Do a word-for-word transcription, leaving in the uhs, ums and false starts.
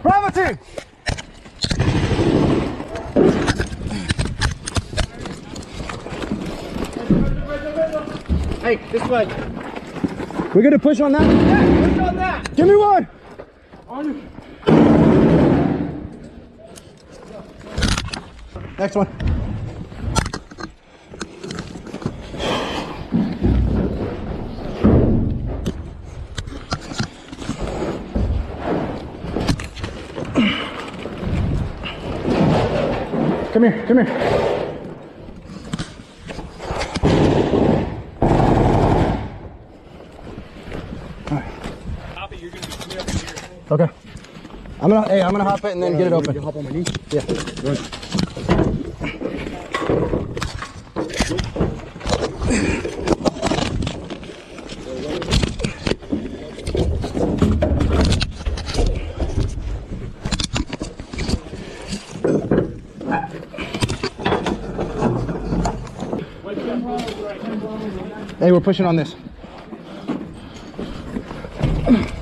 Bravo team! Hey, this way. We're gonna push on that? Yeah, push on that! Give me one! On you. Next one. Come here, come here. All right. Hop it, you're gonna be up here. Okay. I'm gonna, hey, I'm gonna hop it and then uh, get it open. You hop on my knee? Yeah. Good. Hey, we're pushing on this.